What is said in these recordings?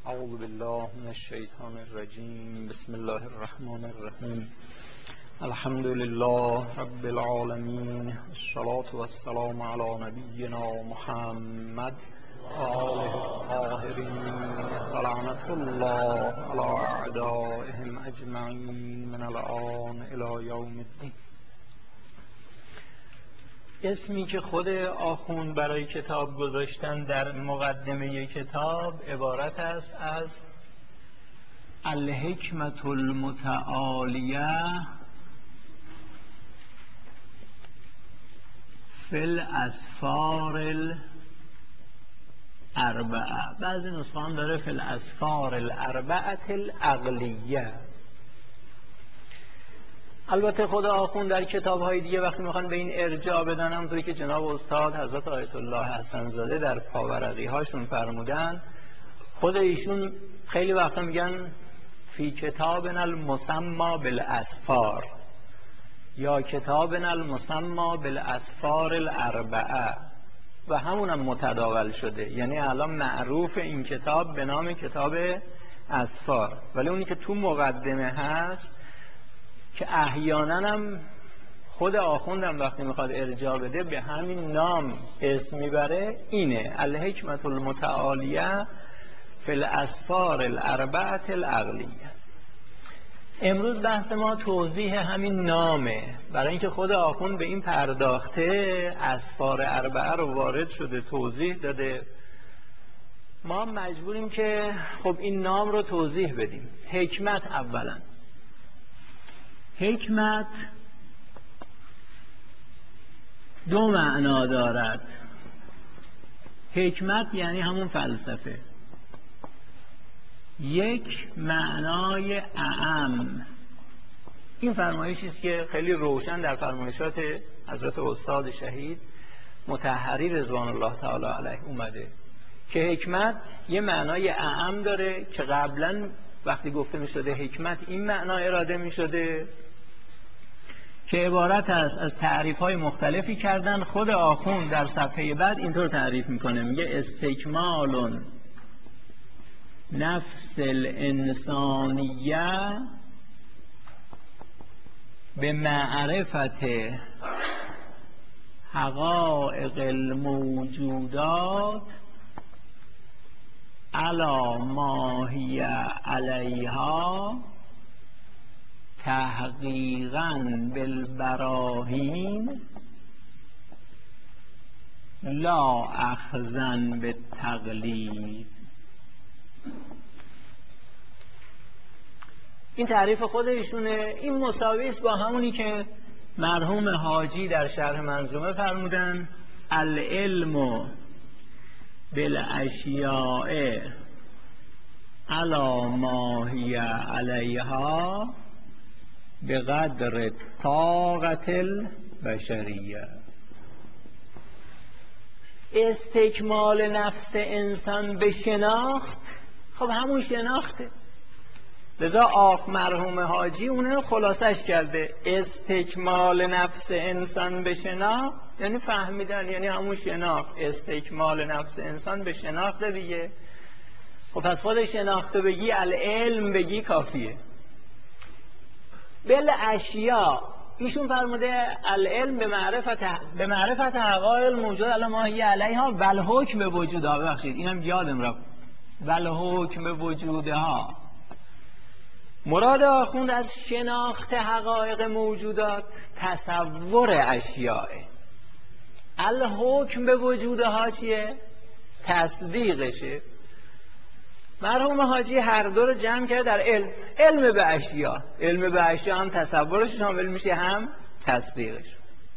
اعوذ بالله من الشیطان الرجیم. بسم الله الرحمن الرحیم. الحمد لله رب العالمین، الصلاة والسلام علی نبینا محمد و آله الطاهرین و لعنة الله علی اعدائهم اجمعین من الآن الی یوم الدین. اسمی که خود آخوند برای کتاب گذاشتن در مقدمه کتاب عبارت است از الحکمة المتعالیه فی الاسفار الاربعه. بعضی نسخه هم داره فی الاسفار الاربعه العقلیه. البته خود آخوند در کتاب‌های دیگه وقتی میخوان به این ارجاع بدن، همونطوری که جناب استاد حضرت آیت الله حسن زاده در پاورقی هاشون فرمودن، خود ایشون خیلی وقتا میگن فی کتابنا المسمى بالاسفار یا کتابنا المسمى بالاسفار الاربعه و همونم متداول شده، یعنی الان معروف این کتاب به نام کتاب اسفار. ولی اونی که تو مقدمه هست که احیانا هم خود آخوندم وقتی میخواد ارجاع بده به همین نام اسم میبره، اینه الحکمة المتعالیه فی الاسفار الاربعه العقلیه. امروز بحث ما توضیح همین نامه، برای اینکه خود آخوند به این پرداخته، اسفار اربعه رو وارد شده توضیح داده. ما مجبوریم که خب این نام رو توضیح بدیم. حکمت، اولا حکمت دو معنا دارد. حکمت یعنی همون فلسفه. یک معنای اعم، این فرمایشی است که خیلی روشن در فرمایشات حضرت استاد شهید مطهری رضوان الله تعالی علیه اومده که حکمت یه معنای اعم داره که قبلا وقتی گفته می شده حکمت این معنا اراده می شده که عبارت است از تعریف‌های مختلفی کردن. خود آخوند در صفحه بعد اینطور تعریف میکنه، میگه استکمال نفس الانسانیه به معرفت حقایق الموجودات علی ما هی علیها تحقیقاً بالبراهین لا اخذاً بالتقلید. این تعریف خود ایشونه. این مساوی است با همونی که مرحوم حاجی در شرح منظومه فرمودن العلم بالاشیاء علی ما هی علیها به قدر طاقت البشریه. استکمال نفس انسان به شناخت، خب همون شناخته. لذا مرحوم حاجی اونه خلاصش کرده، استکمال نفس انسان به شناخت یعنی فهمیدن، یعنی همون شناخت. استکمال نفس انسان به شناخت دیگه. خب پس خود شناخته بگی، العلم بگی کافیه. بل اشیا، ایشون فرموده العلم به معرفت حقایق موجود علی ما هی علیها و الحکم به وجودها. ببخشید اینم یادم رفت، و الحکم به وجودها. مراد آخوند از شناخت حقایق موجودات تصور اشیاء. الحکم به وجودها چیه؟ تصدیقشه. مرحوم حاجی هر دو رو جمع کرد در علم به اشیا. علم به اشیا هم تصورش شامل میشه هم تصدیقش.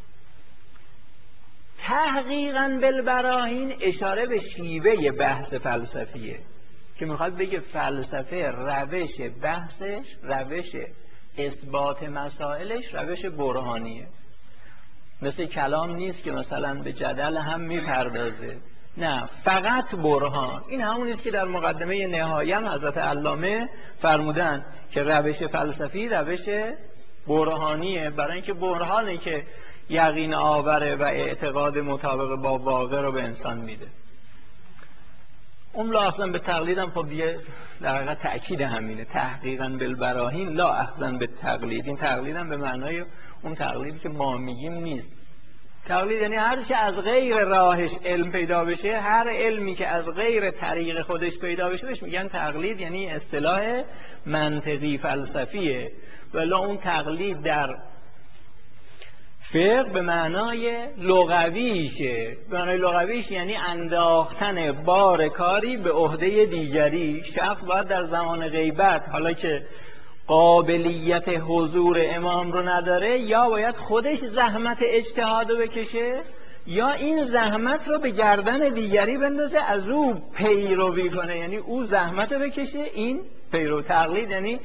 تحقیقاً بالبراهین اشاره به شیوه بحث فلسفیه که میخواد بگه فلسفه روش بحثش، روش اثبات مسائلش روش برهانیه. مثل کلام نیست که مثلا به جدل هم میپردازه، نه، فقط برهان. این همون است که در مقدمه نهایی هم حضرت علامه فرمودن که روش فلسفی روش برهانیه، برای اینکه برهانه که یقین آوره و اعتقاد مطابق با واقع رو به انسان میده. اون لا اخذن به تقلیدم خب دیگه در حقیقت تأکید همینه، تحقیقا بالبراهین لا اخذن به تقلید. این تقلیدم به معنای اون تقلیدی که ما میگیم نیست. تقلید یعنی هر چه از غیر راهش علم پیدا بشه، هر علمی که از غیر طریق خودش پیدا بشه بهش میگن تقلید، یعنی اصطلاح منطقی فلسفیه. ولی اون تقلید در فقه به معنای لغویشه. به معنای لغویش یعنی انداختن بار کاری به عهده دیگری. شخص باید در زمان غیبت، حالا که قابلیت حضور امام رو نداره، یا باید خودش زحمت اجتهاد رو بکشه، یا این زحمت رو به گردن دیگری بندازه از او پیروی کنه، یعنی او زحمت رو بکشه این پیرو. تقلید یعنی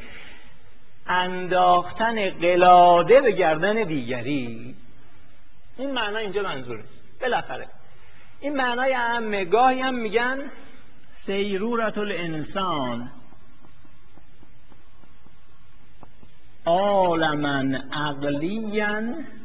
انداختن قلاده به گردن دیگری. این معنا اینجا منظوره. بالاخره این معنای عامه. گاهی هم میگن سیرورت الانسان عالما عقلیا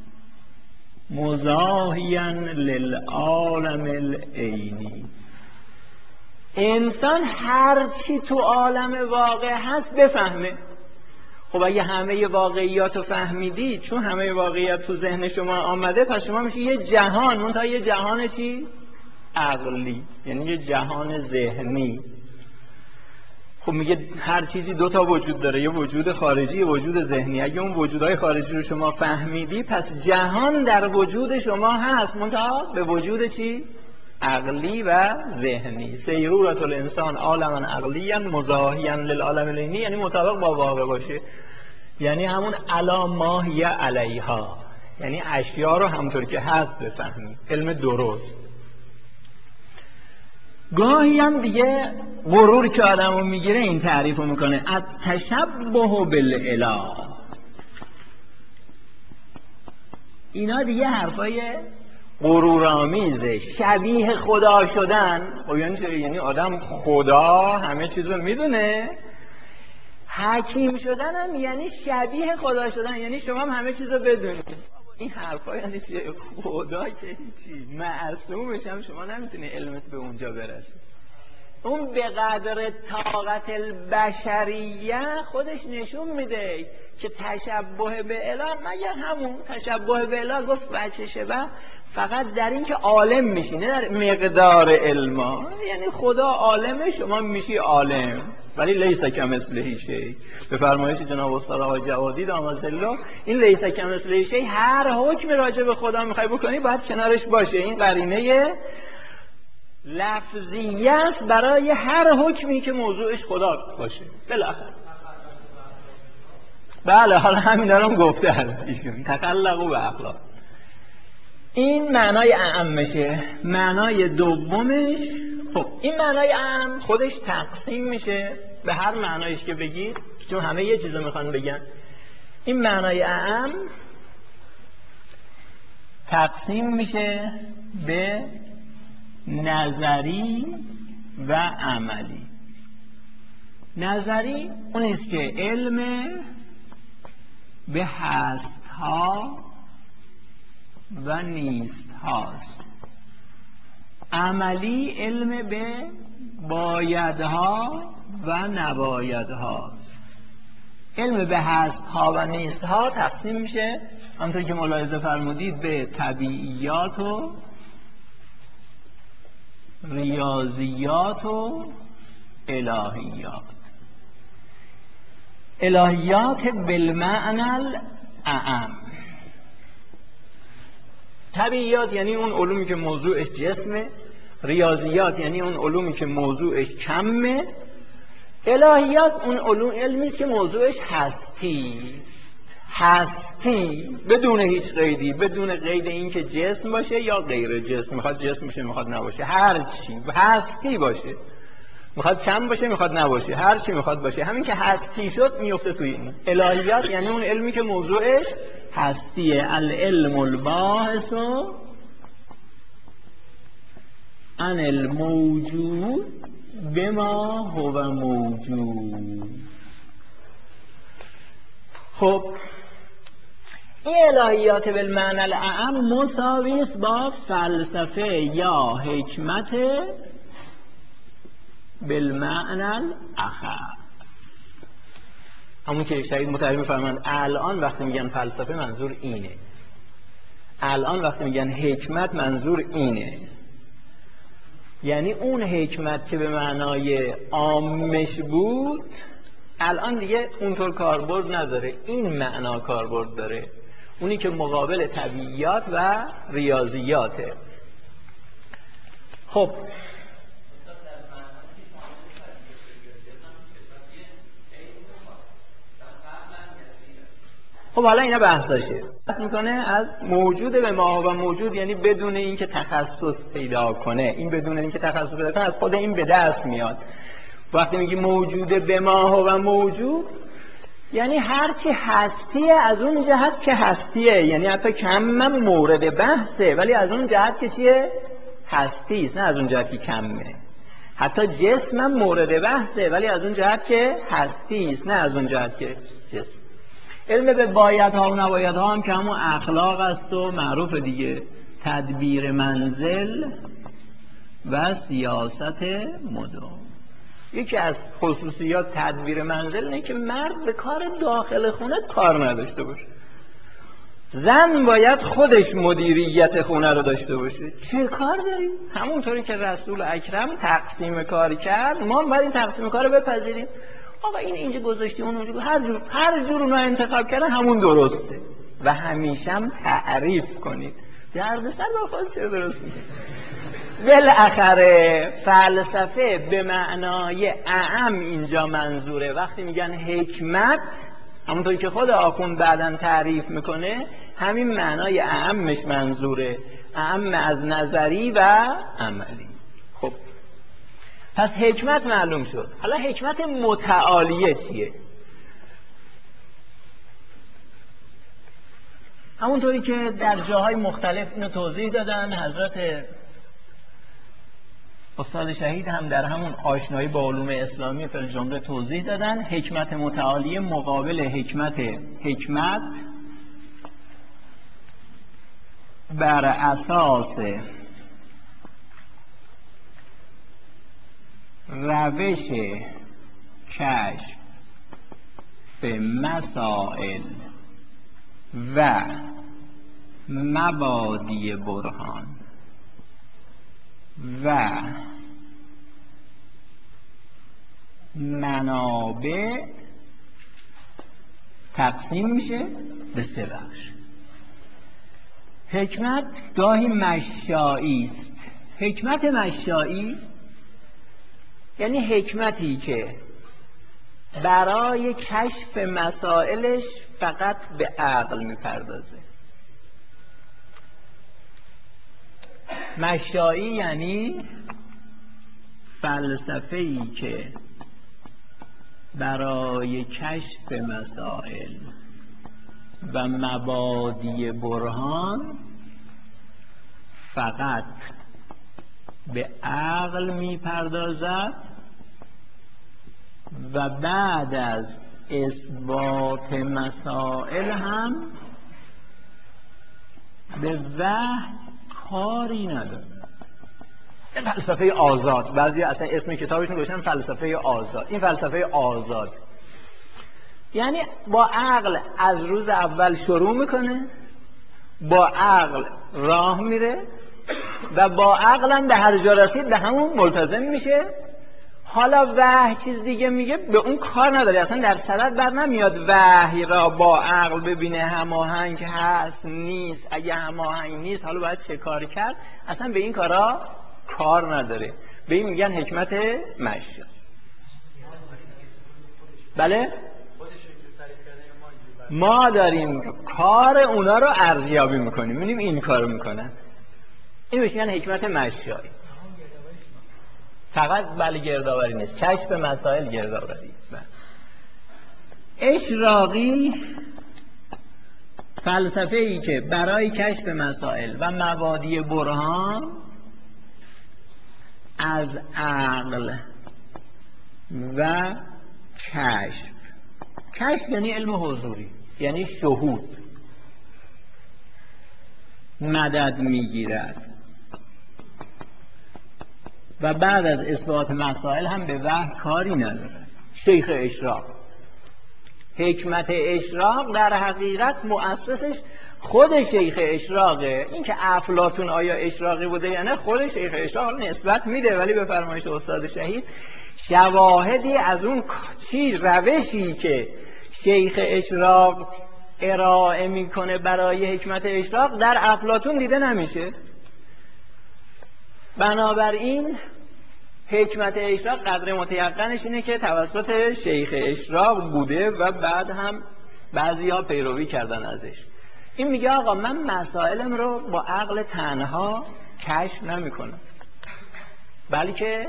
مزاحیا للعالم العینی. انسان هر چی تو عالم واقع هست بفهمه. خب اگه همه واقعیات رو فهمیدید، چون همه واقعیات تو ذهن شما آمده، پس شما میشه یه جهان، منتها یه جهان چی؟ عقلی، یعنی یه جهان ذهنی. خب میگه هر چیزی دو تا وجود داره، یه وجود خارجی، یه وجود ذهنی. اگه اون وجودهای خارجی رو شما فهمیدی، پس جهان در وجود شما هست، منتها به وجود چی؟ عقلی و ذهنی. سیرورت الانسان عالما عقلیا مزاحیا للعالم العینی، یعنی مطابق با واقع باشه، یعنی همون علا ما هی علیها، یعنی اشیا رو همطور که هست بفهمی. علم درست. گاهی هم دیگه غرور که آدمو میگیره این تعریف رو میکنه: التشبه بالاله. اینا دیگه حرفای غرورآمیزه. شبیه خدا شدن. خب یعنی چه؟ یعنی آدم خدا همه چیز رو میدونه. حکیم شدن هم یعنی شبیه خدا شدن، یعنی شما هم همه چیز رو بدونید. این حرفا یعنی چه؟ خدا که هیچی، معصومش هم شما نمیتونی علمت به اونجا برسی. اون به قدر طاقت البشریه خودش نشون میده که تشبه به اله، مگر همون تشبه به اله گفت وجه شبه فقط در این که عالم میشی، نه در مقدار علما. یعنی خدا عالمه، شما میشی عالم، ولی لیس کمثله شیء. به فرمایش جناب استاد آقای جوادی داماد الله، این لیس کمثله شیء هر حکم راجع به خدا میخوای بکنی باید کنارش باشه. این قرینه لفظیه است برای هر حکمی که موضوعش خدا باشه. بالاخره بله، حالا همین دارم گفتن ایشون تخلقوا به اخلاق. این معنای اعمشه. معنای دومش، خب این معنای اعم خودش تقسیم میشه به هر معنایش که بگید، چون همه یه چیزو میخوان بگن. این معنای اعم تقسیم میشه به نظری و عملی. نظری اونیست که علم به هست‌ها و نیست‌هاست. عملی علم به بایدها و نبایدهاست. علم به هست‌ها و نیست‌ها تقسیم میشه همونطور که ملاحظه فرمودید به طبیعیات و ریاضیات و الهیات. الهیات بالمعنی الاعم. طبیعیات یعنی اون علومی که موضوعش جسمه، ریاضیات یعنی اون علومی که موضوعش کمه، الهیات اون علمی است که موضوعش هستی بدون هیچ قیدی، بدون قید این که جسم باشه یا غیر جسم. میخواد جسم باشه، میخواد نباشه، هر چی هستی باشه، میخواد کم باشه، میخواد نباشه، هر چی میخواد باشه، همین که هستی شد میفته توی این. الهیات یعنی اون علمی که موضوعش هستیه. العلم الباحث عن الموجود بما هو موجود. خب این الهیات بالمعنی الاعم مساوی است با فلسفه یا حکمت بالمعنى الاخر. همون که شهید متحری میفرمند الان وقتی میگن فلسفه منظور اینه، الان وقتی میگن حکمت منظور اینه. یعنی اون حکمت که به معنای عامش بود الان دیگه اونطور کاربرد نداره، این معنا کاربرد داره، اونی که مقابل طبیعیات و ریاضیاته. خب حالا اینا بحثاشه. بحث میکنه از موجود به ما و موجود، یعنی بدون اینکه تخصص پیدا کنه. این بدون اینکه تخصص پیدا کنه از خود این به دست میاد. وقتی میگی موجود به ما و موجود، یعنی هرچی هستیه از اون جهت که هستیه، یعنی حتی کم مورد بحثه ولی از اون جهت که چیه؟ هستیست، نه از اون جهت که کمه. حتی جسمم مورد بحثه ولی از اون جهت که هستیست، نه از اون جهت که جسم. علم به بایدها و نبایدها هم که همون اخلاق است و معروف دیگه، تدبیر منزل و سیاست مدام. یکی از خصوصیات تدبیر منزل اینه که مرد به کار داخل خونه کار نداشته باشه، زن باید خودش مدیریت خونه رو داشته باشه. چه کار داریم؟ همونطوری که رسول اکرم تقسیم کار کرد ما باید این تقسیم کار رو بپذیریم. آقا این اینجا گذاشتی اون اونجا، هر جور اونو انتخاب کردن همون درسته و همیشه هم تعریف کنید. دردسر با خود چه درست میگه. بالاخره فلسفه به معنای اعم اینجا منظوره. وقتی میگن حکمت، همونطوری که خود آخوند بعداً تعریف میکنه، همین معنای اعمش منظوره، اعم از نظری و عملی. خب پس حکمت معلوم شد. حالا حکمت متعالیه چیه؟ همونطوری که در جاهای مختلف اینو توضیح دادن، حضرت استاد شهید هم در همون آشنایی با علوم اسلامی فی الجمله توضیح دادن. حکمت متعالی مقابل حکمت بر اساس روش کشف مسائل و مبادی برهان و منابع تقسیم میشه به 3 بخش. حکمت گاهی مشائی است. حکمت مشائی یعنی حکمتی که برای کشف مسائلش فقط به عقل میپردازه. مشائی یعنی فلسفه‌ای که برای کشف مسائل و مبادی برهان فقط به عقل میپردازد و بعد از اثبات مسائل هم به وحی کاری نداره. این فلسفه آزاد، بعضی اصلا اسم کتابشون گذاشتن فلسفه آزاد. این فلسفه آزاد یعنی با عقل از روز اول شروع میکنه، با عقل راه میره و با عقل هم به هر جا رسید به همون ملتزم میشه. حالا وحی چیز دیگه میگه، به اون کار نداره، اصلا در صدد بر نمیاد وحی را با عقل ببینه هماهنگ هست نیست، اگه هماهنگ نیست حالا باید چه کار کرد، اصلا به این کارا کار نداره. به این میگن حکمت مشی. بله؟ ما داریم کار اونا رو ارزیابی میکنیم، میبینیم این کارو میکنن. این بهش میگن حکمت مشایی. فقط بله گردآوری نیست، کشف مسائل گردآوری. اشراقی فلسفه ای که برای کشف مسائل و مبادی برهان از عقل و کشف یعنی علم حضوری، یعنی شهود، مدد میگیرد و بعد از اثبات مسائل هم به وحی کاری نداره. شیخ اشراق، حکمت اشراق در حقیقت مؤسسش خود شیخ اشراقه. این که افلاطون آیا اشراقی بوده یا نه خود شیخ اشراق نسبت میده، ولی به فرمایش استاد شهید شواهدی از اون روشی که شیخ اشراق ارائه میکنه برای حکمت اشراق در افلاطون دیده نمیشه. بنابراین حکمت اشراق قدر متیقنش اینه که توسط شیخ اشراق بوده و بعد هم بعضی‌ها پیروی کردن ازش. این میگه آقا من مسائلم رو با عقل تنها کشف نمی‌کنم، بلکه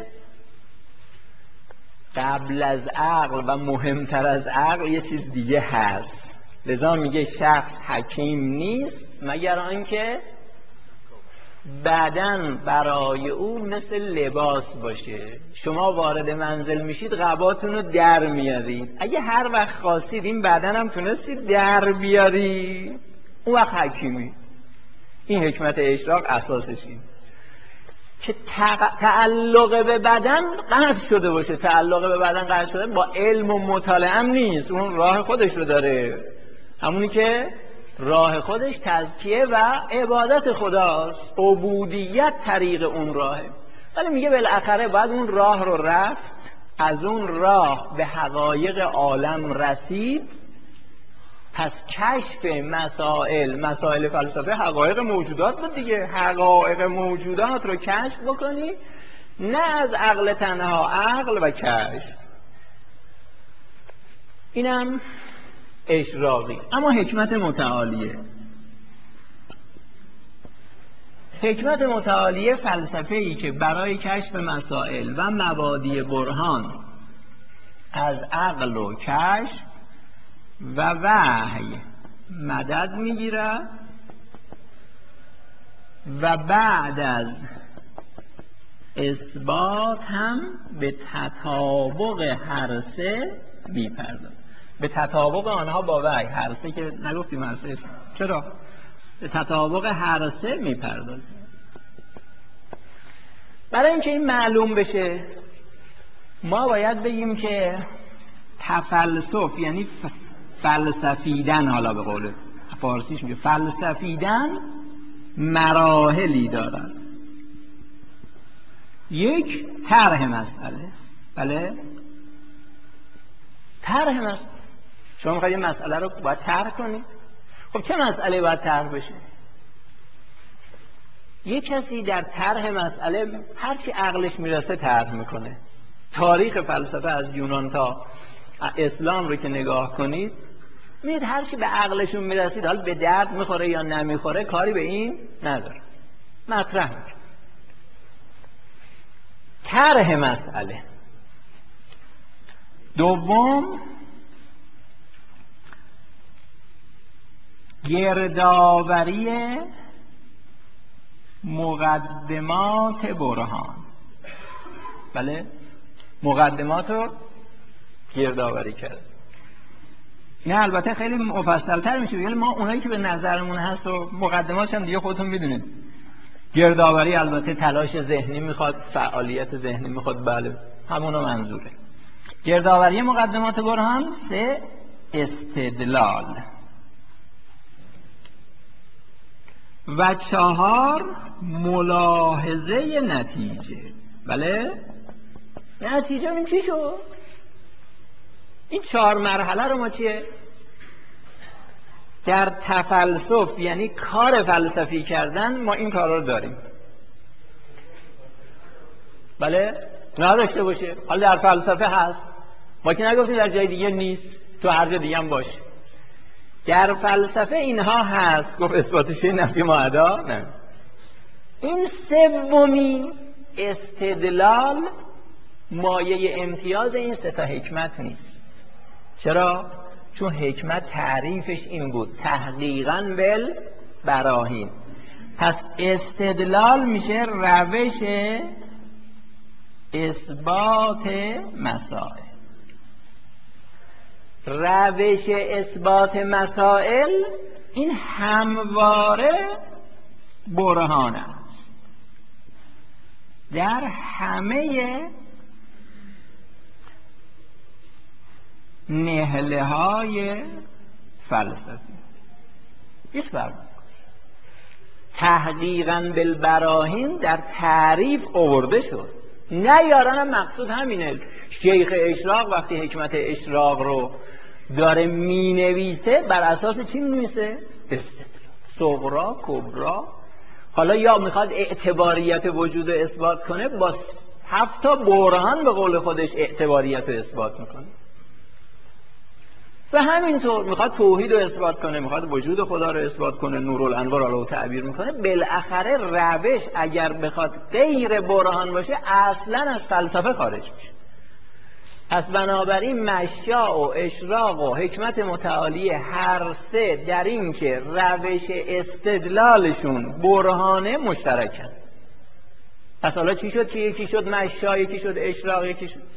قبل از عقل و مهمتر از عقل یه چیز دیگه هست. لذا میگه شخص حکیم نیست مگر آنکه بدن برای او مثل لباس باشه. شما وارد منزل میشید قباتون رو در میارید، اگه هر وقت خواستید این بدن هم تونستید در بیارید اون وقت حکیمی. این حکمت اشراق اساسش این که تعلق به بدن قطع شده باشه. تعلق به بدن قطع شده با علم و مطالعه هم نیست، اون راه خودش رو داره، همونی که راه خودش تزکیه و عبادت خداست، عبودیت طریق اون راهه. ولی میگه بالاخره باید اون راه رو رفت، از اون راه به حقایق عالم رسید. پس کشف مسائل فلسفه حقایق موجودات بود دیگه. حقایق موجودات رو کشف بکنی، نه از عقل تنها، عقل و کشف. اینم اشراقی. اما حکمت متعالیه، حکمت متعالیه فلسفه‌ای که برای کشف مسائل و مبادی برهان از عقل و کشف و وحی مدد میگیره و بعد از اثبات هم به تطابق هر سه میپردازه. به تطابق آنها با وحی، هر سه که نگفتیم هر سه، چرا؟ به تطابق هر سه میپردازه. برای اینکه این معلوم بشه ما باید بگیم که تفلسف یعنی فلسفیدن، حالا به قول فارسیش میگه فلسفیدن، مراحلی دارد. یک، طرح مسئله. بله، طرح مسئله. شما میخواید این مسئله رو باید طرح کنید. خب چه مسئله باید طرح بشه؟ یک کسی در طرح مسئله هرچی عقلش میرسه طرح میکنه. تاریخ فلسفه از یونان تا اسلام رو که نگاه کنید میدید هرچی به عقلشون میرسید، حالا به درد میخوره یا نمیخوره کاری به این نداره، مطرح میکنه. طرح مسئله. دوم، گردآوری مقدمات برهان. بله، مقدمات رو گردآوری کرد. نه البته خیلی مفصل‌تر میشه، ولی ما اونایی که به نظرمون هست و مقدماتش هم دیگه خودتون میدونید. گردآوری البته تلاش ذهنی میخواد، فعالیت ذهنی میخواد، بله همونو منظوره. گردآوری مقدمات برهان. سه، استدلال. و چهار، ملاحظه نتیجه. بله، نتیجه این چی شد؟ این چهار مرحله رو ما چیه؟ در تفلسف یعنی کار فلسفی کردن ما این کار رو داریم. بله، نداشته باشه. حالا در فلسفه هست، ما که نگفتیم در جای دیگه نیست، تو هر جای دیگه هم باشه. در فلسفه اینها هست. گفت اثباتش نفی معدا؟ نه. این سومی استدلال مایه امتیاز این سه تا حکمت نیست. چرا؟ چون حکمت تعریفش این بود، تحقیقاً بالبراهین. پس استدلال میشه روش اثبات مسائل. روش اثبات مسائل این همواره برهان است. در همه نهله های فلسفی هیچ فرق نمی‌کنه. تحقیقاً بالبراهین در تعریف آورده شد. نیارن هم مقصود همینه. شیخ اشراق وقتی حکمت اشراق رو داره می نویسه بر اساس چی می نویسه؟ استدلال. صغرا، کبرا. حالا یا میخواد اعتباریت وجود رو اثبات کنه، با 7 تا برهان به قول خودش اعتباریت رو اثبات میکنه. و همینطور میخواد توحید رو اثبات کنه، میخواد وجود خدا رو اثبات کنه، نورالانوار رو تعبیر میکنه. بالاخره روش اگر بخواد غیر برهان باشه اصلا از فلسفه خارج میشه. پس بنابراین مشاء و اشراق و حکمت متعالی هر سه در این که روش استدلالشون برهانه مشترکن. پس حالا چی شد که یکی شد مشاء، یکی شد اشراق، یکی شد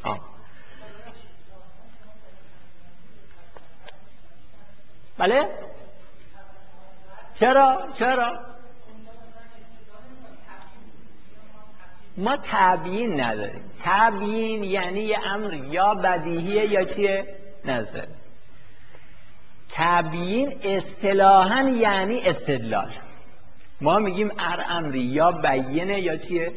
بله؟ چرا؟ ما تبیین نداریم. تبیین یعنی یه امر یا بدیهیه یا چیه؟ نظر. تبیین اصطلاحاً یعنی استدلال. ما میگیم امری یا بیینه یا چیه؟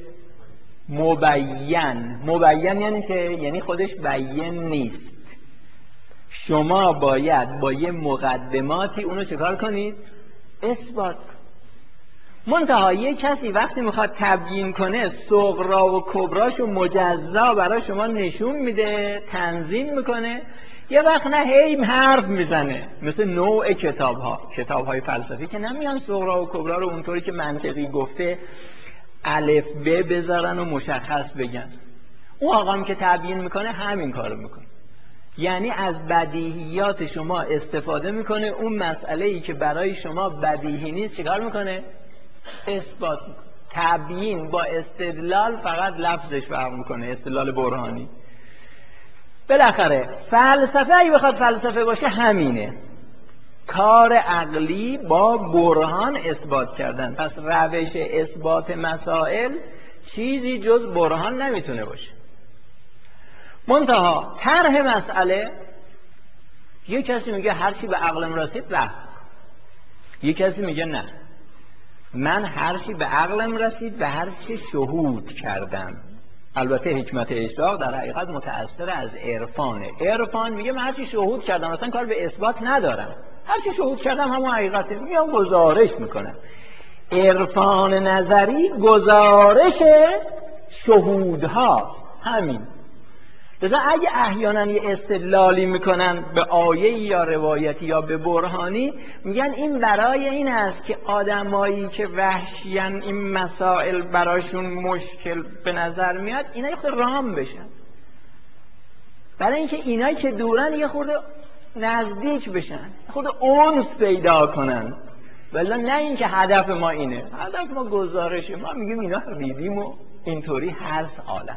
مبین یعنی چه؟ یعنی خودش بیین نیست. شما باید با یه مقدماتی اونو چکار کنید؟ اثبات. منتها یه کسی وقتی میخواد تبیین کنه صغرا و کبراشو مجزا برای شما نشون میده، تنظیم میکنه، یه وقت نه هی حرف میزنه. مثل نوع کتاب‌های فلسفی که نمیان صغرا و کبرا رو اونطوری که منطقی گفته الف ب بذارن و مشخص بگن. اون آقام که تبیین میکنه همین کارو میکنه. یعنی از بدیهیات شما استفاده میکنه، اون مسئله‌ای که برای شما بدیهی نیست چیکار میکنه؟ اثبات میکنه. تبیین با استدلال فقط لفظش فرق میکنه، استدلال برهانی. بالاخره فلسفه اگه بخواد فلسفه باشه همینه، کار عقلی با برهان اثبات کردن. پس روش اثبات مسائل چیزی جز برهان نمیتونه باشه. منتها طرح مسئله، یه کسی میگه هر چی به عقلم رسید بحث، یه کسی میگه نه، من هر چی به عقلم رسید و هر چی شهود کردم. البته حکمت اشراق در حقیقت متأثر از عرفانه. عرفان میگه من هر چی شهود کردم، اصلا کار به اثبات ندارم، هر چی شهود کردم همون حقیقته، میام گزارش میکنم. عرفان نظری گزارش شهود هاست. همین. لذا اگه احیانا یه استدلالی میکنن به آیه یا روایتی یا به برهانی، میگن این برای این است که آدمایی که وحشیان این مسائل براشون مشکل به نظر میاد اینا یه خود رام بشن، برای اینکه اینایی که دورن یه خورده نزدیک بشن، خود اونس پیدا کنن. ولی نه اینکه هدف ما اینه، هدف ما گزارشه. ما میگیم اینا دیدیم و اینطوری هست عالم.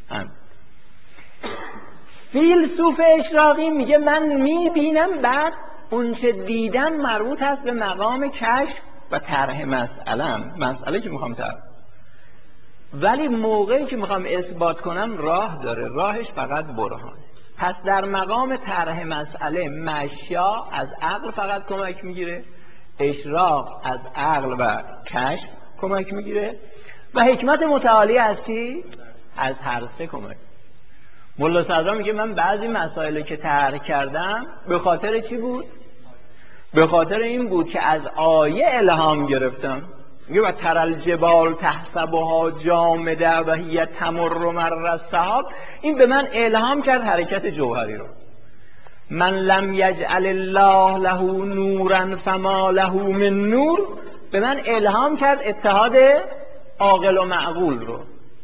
فیلسوف اشراقی میگه من میبینم، بعد اون چه دیدم مربوط هست به مقام کشف و طرح مسئله که میخوام طرح، ولی موقعی که میخوام اثبات کنم راه داره، راهش فقط برهان. پس در مقام طرح مسئله مشا از عقل فقط کمک میگیره، اشراق از عقل و کشف کمک میگیره و حکمت متعالی از چی؟ از هر سه کمک. ملا صدرا میگه من بعضی مسائلی که طرح کردم به خاطر چی بود؟ به خاطر این بود که از آیه الهام گرفتم. میگه و تر الجبال تحسبها جامده و هی تمر مر السحاب. این به من الهام کرد حرکت جوهری رو. من لم یجعل الله له نورا فما له من نور، به من الهام کرد اتحاد عاقل و معقول رو.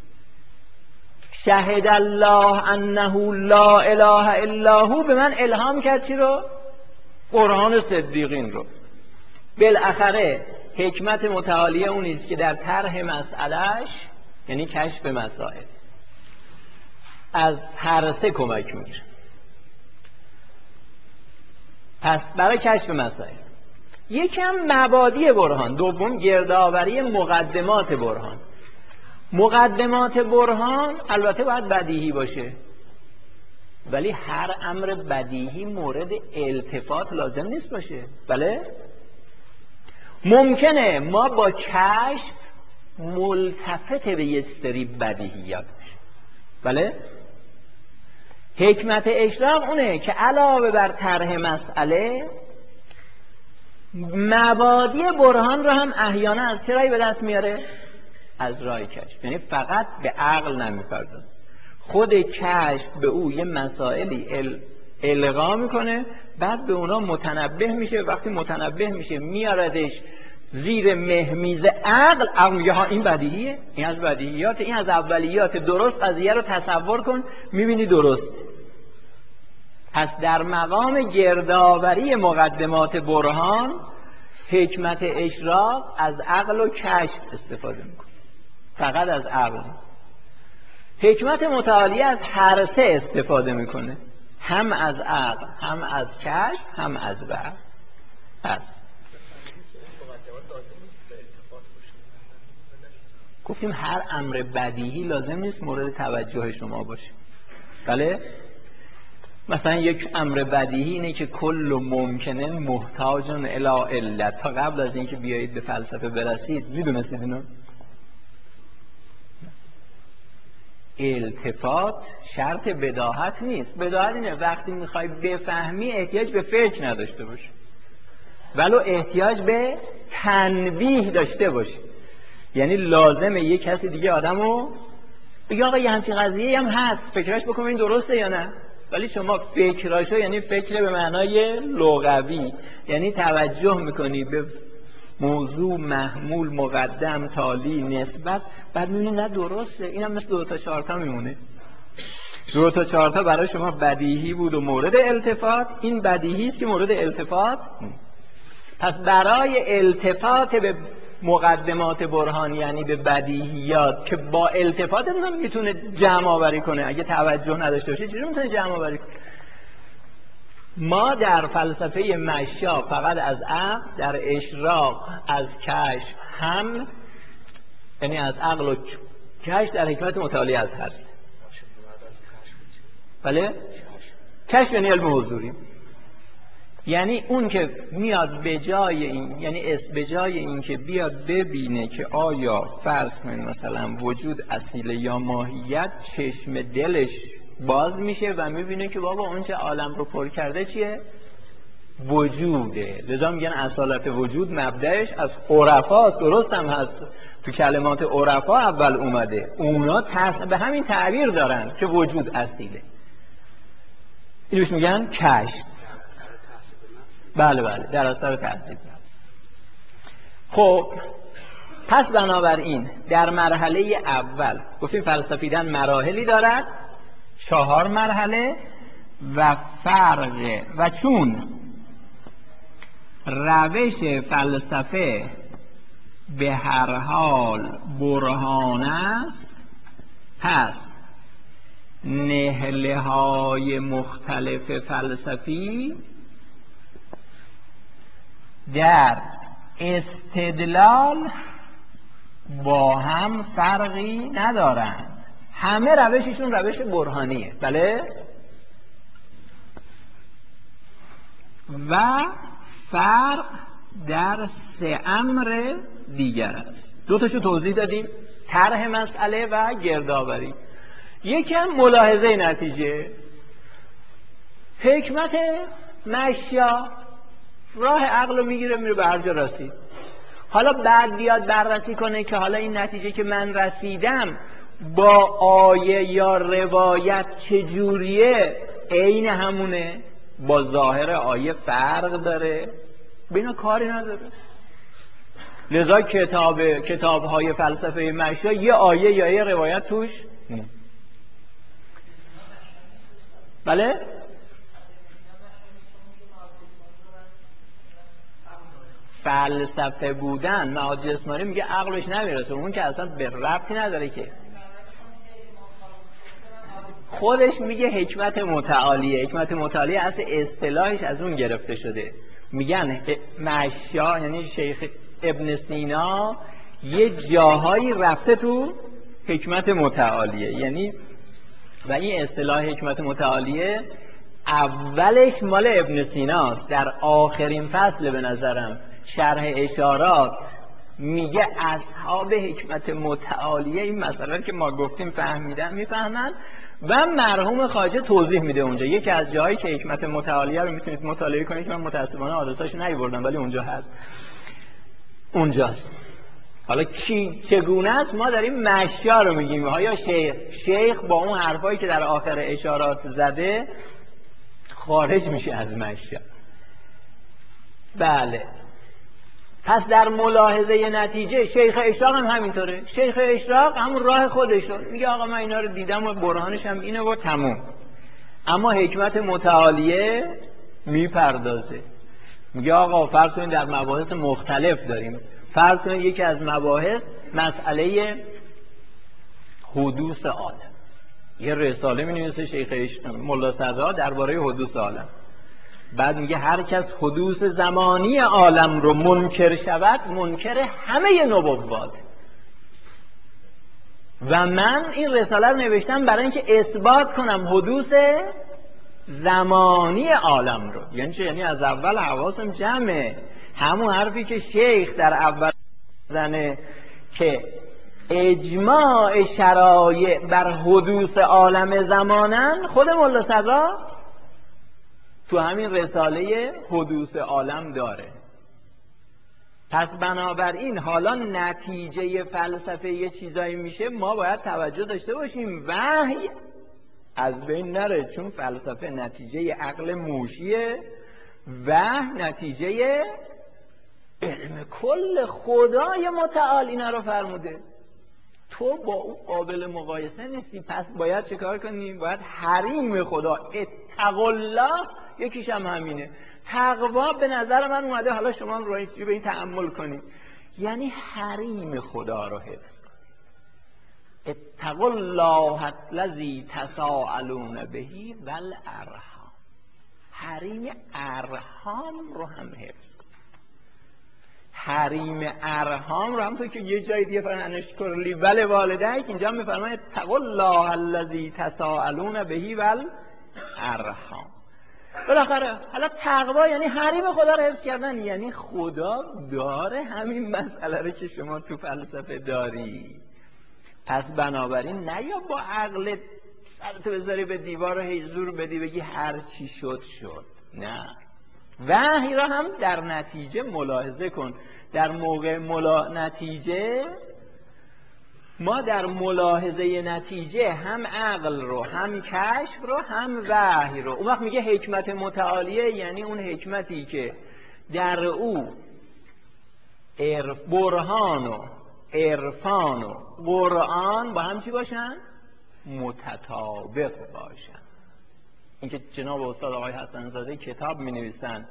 شهد الله انه لا اله الا هو، به من الهام کرد چی رو؟ قرآن صدیقین رو. بالاخره حکمت متعالی اونیست که در طرح مسئلهش، یعنی کشف مسائل، از هر سه کمک میگیره. پس برای کشف مسائل یکم مبادی برهان، دوم گردآوری مقدمات برهان. مقدمات برهان البته باید بدیهی باشه، ولی هر امر بدیهی مورد التفات لازم نیست باشه. بله، ممکنه ما با کشف ملتفت به یک سری بدیهیات باشه. بله، حکمت اشراق اونه که علاوه بر طرح مسئله مبادی برهان رو هم احیانا از چه راهی به دست میاره؟ از راه کشف. یعنی فقط به عقل نمیپردازه، خود کشف به او یه مسائلی القا میکنه، بعد به اونا متنبه میشه. وقتی متنبه میشه میاردش زیر مهمیز عقل. عقل میگه ها این بدیهیه، این از بدیهیات، این از اولیات، درست قضیه رو تصور کن میبینی درست. پس در مقام گردآوری مقدمات برهان حکمت اشراق از عقل و کشف استفاده میکنه، فقط از عقل. حکمت متعالی از هر سه استفاده میکنه، هم از عقل، هم از کشف، هم از عقل. پس گفتیم هر امر بدیهی لازم نیست مورد توجه شما باشه. بله، مثلا یک امر بدیهی اینه که کل ممکنه محتاج الی علت. تا قبل از اینکه بیایید به فلسفه برسید میدونستید اینو؟ التفات شرط بداهت نیست. بداهت اینه وقتی میخوای بفهمی احتیاج به فکر نداشته باشی، ولو احتیاج به تنبیه داشته باشی. یعنی لازمه یک کسی دیگه آدمو بگه آقا یه همچین قضیه‌ای هم هست، فکرش بکن این درسته یا نه. ولی شما فکراشو، یعنی فکر به معنای لغوی، یعنی توجه میکنی به موضوع، محمول، مقدم، تالی، نسبت، بعد میبینی نه درسته، اینم مثل 2 تا 4 تا میمونه. 2 تا 4 تا برای شما بدیهی بود و مورد التفات، این بدیهی است که مورد التفات. پس برای التفات به مقدمات برهان، یعنی به بدیهیات که با التفات میتونه جمع آوری کنه، اگه توجه نداشته باشه چجوری میتونه جمع آوری کنه؟ ما در فلسفه مشیا فقط از عقل، در اشراق از کشف، هم یعنی از عقل و کشف، در حکمت متعالی از هر سه. بله، کشف یعنی علم حضوری، یعنی اون که میاد به جای این، یعنی به جای این که بیاد ببینه که آیا فرض کنید مثلا وجود اصیل یا ماهیت، چشم دلش باز میشه و میبینه که بابا اون چه عالم رو پر کرده چیه؟ وجوده. لذا میگن اصالت وجود مبدأش از عرفاست. درست هم هست، تو کلمات عرفا اول اومده، اونا به همین تعبیر دارن که وجود اصیله. اینوش میگن کشف. بله بله، در اثر تهذیب. خب پس بنابراین در مرحله اول گفتیم فلسفیدن مراحلی دارد، 4 مرحله و فرق، و چون روش فلسفه به هر حال برهان است، پس نهله های مختلف فلسفی در استدلال با هم فرقی ندارند، همه روششون روش برهانیه. بله، و فرق در 3 امر دیگر است. 2 تاشو توضیح دادیم، طرح مسئله و گردآوری. یکم ملاحظه نتیجه. حکمت مشیا راه عقل رو میگیره میره به هر جا رسید. حالا بعد بیاد بررسی کنه که حالا این نتیجه که من رسیدم با آیه یا روایت چجوریه، عین همونه، با ظاهر آیه فرق داره، بینا کاری نداره. لذا کتاب‌های فلسفه مشیا یه آیه یا یه روایت توش نه. بله؟ فلسفه بودن معاد جسمانی میگه عقلش نمیرسه، اون که اصلا به ربطی نداره، که خودش میگه حکمت متعالیه. حکمت متعالیه اصل اصطلاحش از اون گرفته شده. میگن مشیا یعنی شیخ ابن سینا یه جاهایی رفته تو حکمت متعالیه. یعنی و این اصطلاح حکمت متعالیه اولش مال ابن سیناست، در آخرین فصل به نظرم شرح اشارات میگه اصحاب حکمت متعالیه این مسئله که ما گفتیم فهمیدن میفهمن و مرحوم خواجه توضیح میده اونجا. یکی از جاهایی که حکمت متعالیه رو میتونید مطالعه کنید که من متاسفانه آدرساشو نیاوردم ولی اونجا هست، اونجاست. حالا چگونه است؟ ما داریم مشیا رو میگیم. آیا شیخ با اون حرفایی که در آخر اشارات زده خارج میشه از مشیا؟ بله. پس در ملاحظه نتیجه شیخ اشراق هم همینطوره. شیخ اشراق همون راه خودشون میگه آقا من اینا رو دیدم و برهانش هم اینه و تموم. اما حکمت متعالیه میپردازه، میگه آقا فرض کنید در مباحث مختلف داریم، فرض کنید یکی از مباحث مسئله حدوث عالم، یه رساله می‌نویسه شیخ ملا صدرا درباره حدوث عالم، بعد میگه هر کس حدوث زمانی عالم رو منکر شود منکر همه نبوات. و من این رساله رو نوشتم برای اینکه اثبات کنم حدوث زمانی عالم رو. یعنی چه؟ یعنی از اول حواسم جمعه. همون حرفی که شیخ در اول زنه که اجماع شرایع بر حدوث عالم زمانن، خود ملا صدرا تو همین رساله حدوث عالم داره. پس بنابراین حالا نتیجه فلسفه یه چیزایی میشه، ما باید توجه داشته باشیم وحی از بین نره، چون فلسفه نتیجه عقل موشیه، وحی نتیجه علم کل خدای متعال اینا رو فرموده. تو با او قابل مقایسه نیستی. پس باید چه کار کنیم؟ باید حریم خدا اتقوا الله، یکیش هم همینه. تقوا به نظر من اومده، حالا شما رو به این تأمل کنید، یعنی حریم خدا رو حفظ کنید. اتقوا الله الذی تساءلون به والارحام، حریم ارحام رو هم حفظ. حریم ارحام رو هم تو که یه جای دیگه فرمان اشکر لی ولی والدیک، اینجا هم میفرماید اتقوا الله الذی تساءلون به والارحام. بالاخره حالا تقوا یعنی حریم خدا رو حفظ کردن، یعنی خدا داره همین مسئله رو که شما تو فلسفه داری. پس بنابراین نه یا با عقل سرتو بذاری به دیوار و هی زور بدی بگی هر چی شد شد، نه. وحی را هم در نتیجه ملاحظه کن. در موقع نتیجه ما در ملاحظه نتیجه هم عقل رو هم کشف رو هم وحی رو. اون وقت میگه حکمت متعالیه، یعنی اون حکمتی که در او برهان و عرفان و قرآن با هم چی باشن؟ متطابق باشن. این که جناب استاد آقای حسن زاده کتاب می نویسن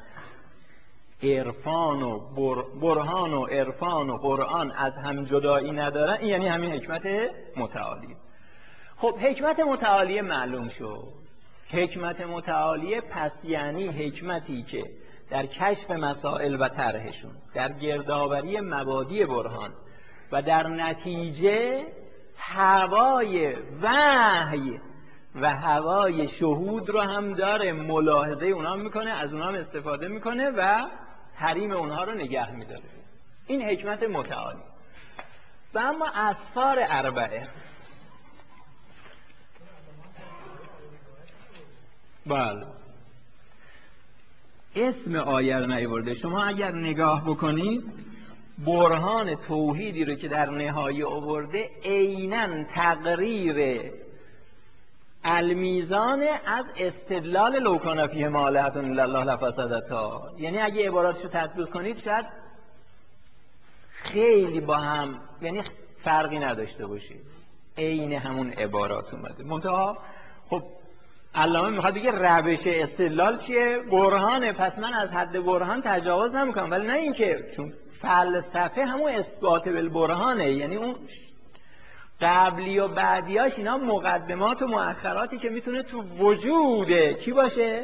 عرفان و برهان و عرفان و قرآن از هم جدایی ندارن، این یعنی همین حکمت متعالی. خب حکمت متعالیه معلوم شد. حکمت متعالیه پس یعنی حکمتی که در کشف مسائل و طرحشون، در گردآوری مبادی برهان و در نتیجه هوای وحی و هوای شهود رو هم داره، ملاحظه اونا میکنه، از اونا هم استفاده میکنه و حریم اونها رو نگه میداره. این حکمت متعالی. و اما اسفار اربعه، بله اسم آیه رو نیاورده. شما اگر نگاه بکنید برهان توحیدی رو که در نهایه آورده عیناً تقریر المیزان از استدلال لو کان فیهما آلهة الا الله لفسدتا. یعنی اگه عباراتشو تطبیق کنید شاید خیلی با هم یعنی فرقی نداشته باشه، عین همون عبارات اومده. منتها خب علامه میخواد بگه روش استدلال چیه؟ برهانه، پس من از حد برهان تجاوز نمیکنم. ولی نه اینکه چون فلسفه همون اثبات بالبرهانه، یعنی اون قبلی و بعدیاش اینا مقدمات و مؤخراتی که میتونه تو وجود کی باشه؟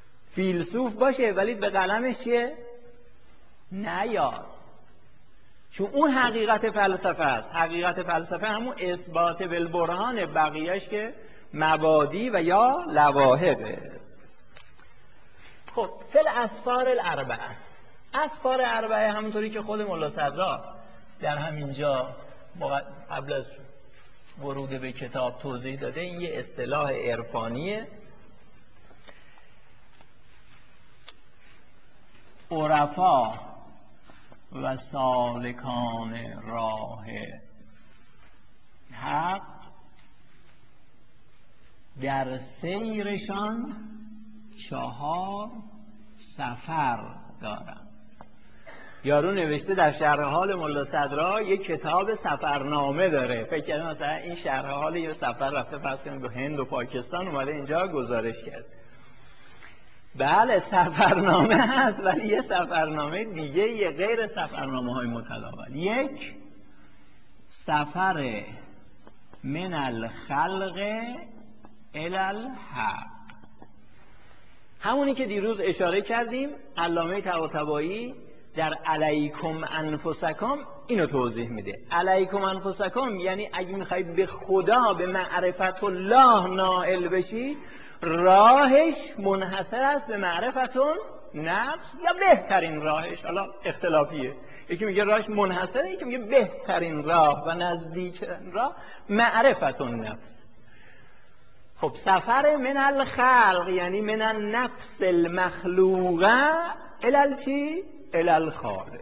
فیلسوف باشه، ولی به قلمش چیه؟ نیاد. چون اون حقیقت فلسفه است. حقیقت فلسفه همون اثبات بالبرهان، بقیهش که مبادی و یا لواهبه. خب فل اسفار الاربعه، اسفار اربعه همونطوری که خود ملا صدرا در همینجا قبل از ورود به کتاب توضیح داده، این یه اصطلاح عرفانیه. عرفا و سالکان راه حق در سیرشان 4 سفر دارند. یارو نوشته در شرح حال ملا صدرا یک کتاب سفرنامه داره. فکر کنم مثلا این شرح حال یه سفر رفته فرض کنیم به هند و پاکستان، اومده اینجا گزارش کرد. بله سفرنامه هست، ولی یه سفرنامه دیگه یه غیر سفرنامه های متداول. یک سفر من الخلق الی الحق، همونی که دیروز اشاره کردیم. علامه طباطبایی در علیکم انفسکم اینو توضیح میده. علیکم انفسکم یعنی اگه میخوای به خدا، به معرفت الله نائل بشی، راهش منحصر است به معرفت نفس، یا بهترین راهش، حالا اختلافیه، یکی میگه راهش منحصره، یکی میگه بهترین راه و نزدیک راه معرفت نفس. خب سفر من الخلق یعنی من النفس المخلوقه الی چی؟ الی الخالق.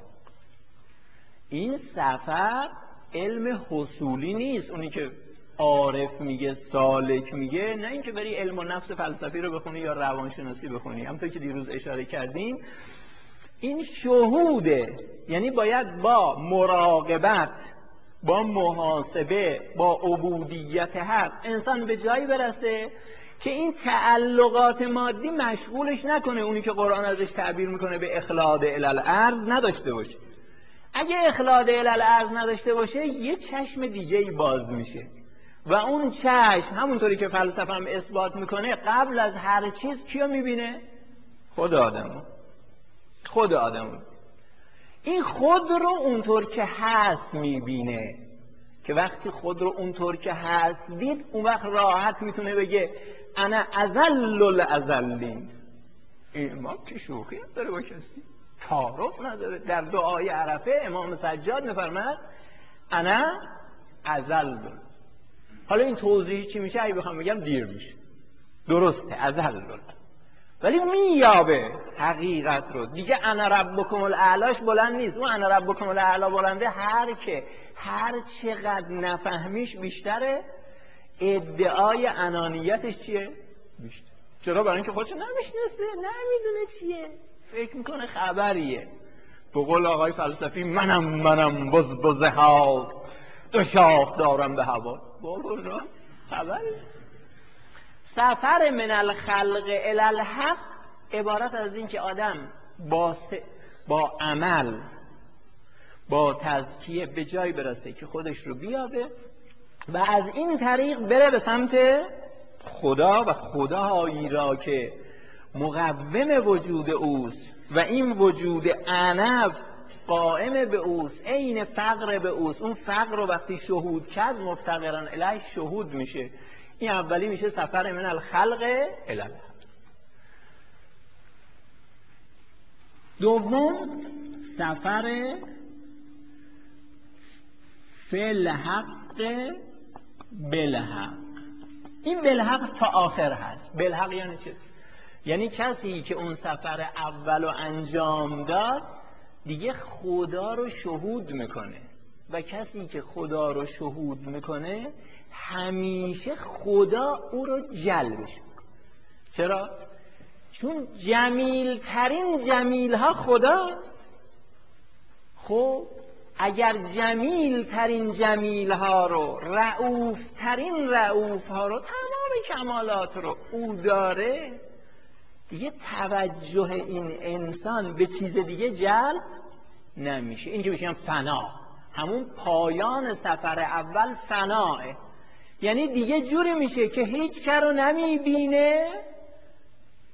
این سفر علم حصولی نیست، اونی که عارف میگه، سالک میگه، نه اینکه بری علم و نفس فلسفی رو بخونی یا روانشناسی بخونی. همونطور که دیروز اشاره کردیم این شهوده، یعنی باید با مراقبت، با محاسبه، با عبودیت حق انسان به جایی برسه که این تعلقات مادی مشغولش نکنه. اونی که قرآن ازش تعبیر میکنه به اخلاد الی الارض نداشته باشه. اگه اخلاد الی الارض نداشته باشه یه چشم دیگه ای باز میشه و اون چشم همونطوری که فلسفه هم اثبات میکنه قبل از هر چیز کیو میبینه؟ خود آدمو. خود آدمو. این خود رو اونطور که هست میبینه که وقتی خود رو اونطور که هست دید، اون وقت راحت میتونه بگه انا اذل الاذلین. ما که شوخی هم داره با کسی، تعارف نداره. در دعای عرفه امام سجاد میفرماد انا اذل. حالا این توضیح چی میشه؟ اگه بخوام بگم دیر میشه. درسته اذل، ولی مییابه حقیقت رو دیگه. انا ربکم الاعلاش بلند نیست. اون انا ربکم الاعلا بلنده هر چقدر نفهمیش بیشتره، ادعای انانیتش چیه؟ بیشتر. چرا؟ برای اینکه خودشو نمیشناسه، نمیدونه چیه، فکر میکنه خبریه. به قول آقای فلسفی منم بز ها 2 شاخ دارم به هوا. بابا خبری. سفر من الخلق الی الحق عبارت از این که آدم با عمل، با تزکیه به جای برسه که خودش رو بیابه و از این طریق بره به سمت خدا و خدایی را که مقوم وجود اوست و این وجود انا قائم به اوست، عین فقر به اوست. اون فقر رو وقتی شهود کرد مفتقرن الیه شهود میشه. این اولی میشه سفر من الخلق الی الحق. دوم سفر فالحق بالحق. این بالحق تا آخر هست. بالحق یعنی چه؟ یعنی کسی که اون سفر اول رو انجام داد دیگه خدا رو شهود میکنه و کسی که خدا رو شهود میکنه همیشه خدا او رو جلبش میکنه. چرا؟ چون جمیل ترین جمیل ها خداست. خب اگر جمیل ترین جمیل ها رو، رؤوف ترین رؤوف ها رو، تمام کمالات رو او داره، دیگه توجه این انسان به چیز دیگه جلب نمیشه. این که میشن فنا، همون پایان سفر اول فناه. یعنی دیگه جوری میشه که هیچ کس رو نمیبینه،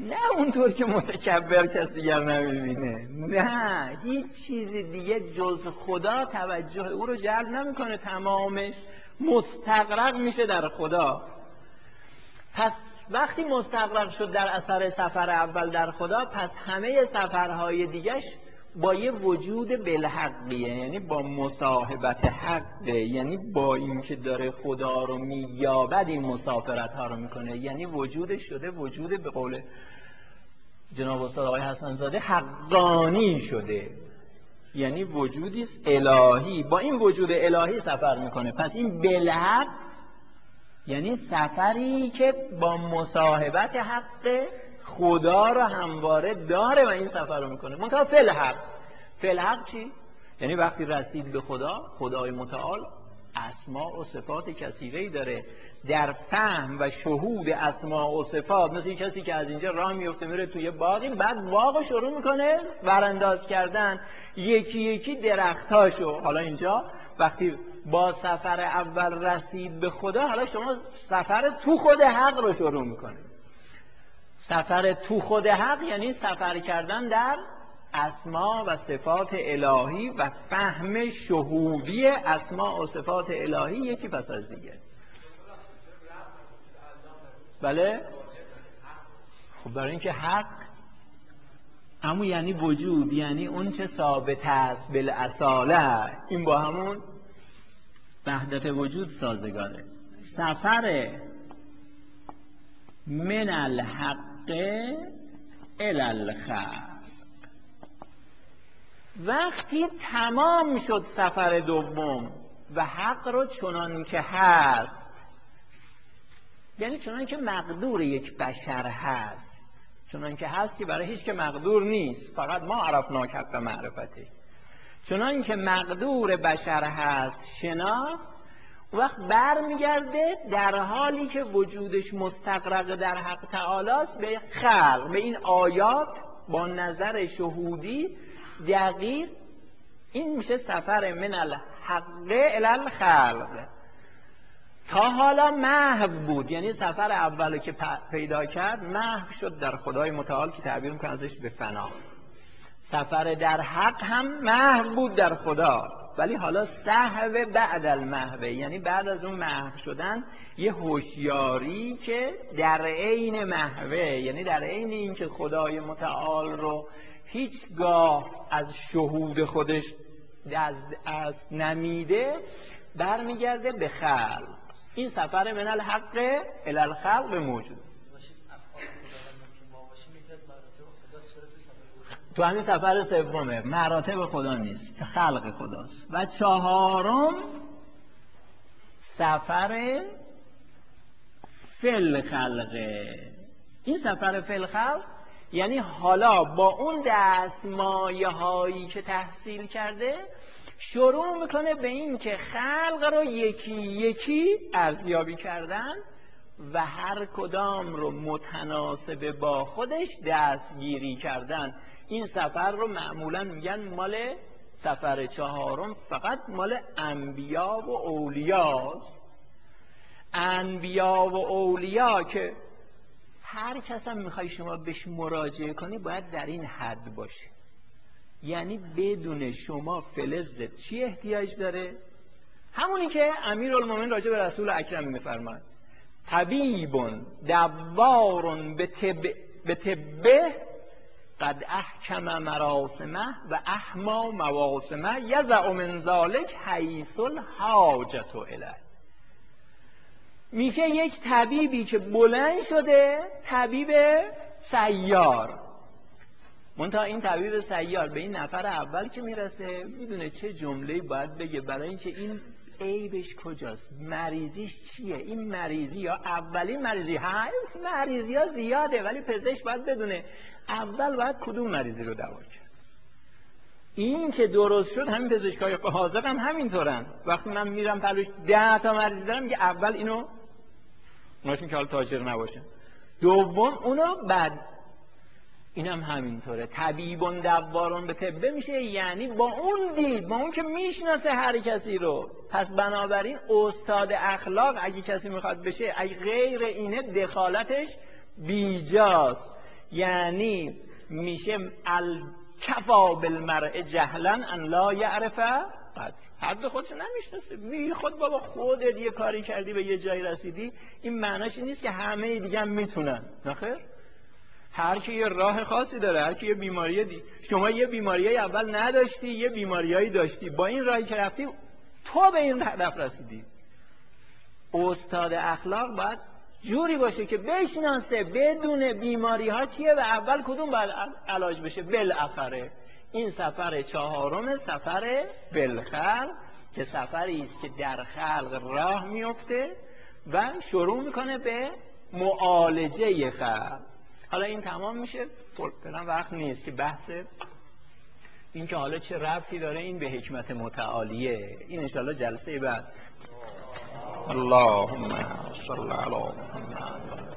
نه اونطور که متکبر کس دیگر نمیبینه، نه هیچ چیز دیگه جز خدا توجه او رو جلب نمیکنه، تمامش مستغرق میشه در خدا. پس وقتی مستغرق شد در اثر سفر اول در خدا، پس همه سفرهای دیگهش با یه وجود بالحقیه، یعنی با مصاحبت حقه، یعنی با اینکه داره خدا رو مییابد این مسافرت ها رو میکنه، یعنی وجودش شده وجود به قول جناب استاد آقای حسن زاده حقانی شده، یعنی وجودی است الهی، با این وجود الهی سفر میکنه. پس این بالحق یعنی سفری که با مصاحبت حق خدا رو همواره داره و این سفر رو میکنه. منتها فی الحق چی؟ یعنی وقتی رسید به خدا، خدای متعال اسماء و صفات کثیره‌ای داره، در فهم و شهود اسماء و صفات مثل این کسی که از اینجا راه میفته میره توی باغی، بعد باغ رو شروع میکنه برانداز کردن یکی یکی درختاشو. حالا اینجا وقتی با سفر اول رسید به خدا، حالا شما سفر تو خود حق رو شروع میکنه. سفر تو خود حق یعنی سفر کردن در اسما و صفات الهی و فهم شهودی اسما و صفات الهی یکی پس از دیگه. بله؟ خب برای اینکه حق همون یعنی وجود، یعنی اون چه ثابت است بالاصاله، این با همون وحدت وجود سازگاره. سفر من الحق الی الخلق، وقتی تمام شد سفر دوم و حق رو چنان که هست، یعنی چنان که مقدور یک بشر هست، چنان که هست که برای هیچ که مقدور نیست، فقط ما عرفنا حق معرفته، چنان که مقدور بشر هست شناخت، وقت بر میگرده در حالی که وجودش مستغرق در حق تعالی است به خلق، به این آیات با نظر شهودی دقیق. این میشه سفر من الحق الی الخلق. تا حالا محو بود، یعنی سفر اولو که پیدا کرد محو شد در خدای متعال که تعبیر میکنه ازش به فنا. سفر در حق هم محو بود در خدا، ولی حالا سهو بعد المحو، یعنی بعد از اون محو شدن یه هوشیاری که در عین محوه، یعنی در عین این که خدای متعال رو هیچگاه از شهود خودش از نمیده، برمیگرده به خلق. این سفر من الحق الی الخلق موجود تو همین سفر سومه، مراتب خدا نیست، خلق خداست. و چهارم سفر فی الخلق. این سفر فی الخلق یعنی حالا با اون دستمایه هایی که تحصیل کرده شروع میکنه به این که خلق رو یکی یکی ارزیابی کردن و هر کدام رو متناسب با خودش دستگیری کردن. این سفر رو معمولا میگن مال سفر چهارم فقط مال انبیا و اولیاست. انبیا و اولیا که هر کس هم میخوای شما بهش مراجعه کنی باید در این حد باشه، یعنی بدون شما فلزت چی احتیاج داره؟ همونی که امیرالمومنین راجع به رسول اکرم میفرماد، طبیب دوار به طبه قد احکم مراسمه و احما مواسمه یزع من ذالک حیث الحاجت الیه. میشه یک طبیبی که بلند شده طبیب سیار، منتها این طبیب سیار به این نفر اول که میرسه میدونه چه جمله‌ای باید بگه برای اینکه این عیبش کجاست، مریضیش چیه، این مریضی یا اولین مریضی، مریضی ها زیاده ولی پزشک باید بدونه اول باید کدوم مریضی رو دوا کرد. این که درست شد همین پزشکای حاضر هم همینطورن، وقتی من میرم پلوش 10 تا مریض دارم میگه اول اینو، اوناشون که حال تاجر نباشه، دوم اونو، بعد اینم همینطوره. طبیبون دوارون به طبه میشه یعنی با اون دید، با اون که میشناسه هر کسی رو. پس بنابراین استاد اخلاق اگه کسی میخواد بشه، اگه غیر اینه دخالتش بیجاست. یعنی میشه الکفا بالمرء جهلا ان لا یعرف قدر. حد خودش نمیشناسه، بی خود بابا خودت یه کاری کردی به یه جایی رسیدی، این معناش نیست که همه دیگه هم میتونن. نخیر، هر کی یه راه خاصی داره، هر کی یه بیماریه شما یه بیماریای اول نداشتی، یه بیماریایی داشتی، با این راهی که رفتی تو به این هدف رسیدی. استاد اخلاق باید جوری باشه که بشناسه بدون بیماری ها چیه و اول کدوم باید علاج بشه. بالاخره این سفر چهارم، سفر بالخلق، که سفری است که در خلق راه میفته و شروع میکنه به معالجه خلق. حالا این تمام میشه، فعلا وقت نیست که بحث این که حالا چه ربطی داره این به حکمت متعالیه، این انشاءالله جلسه بعد. اللهم صل علی محمد.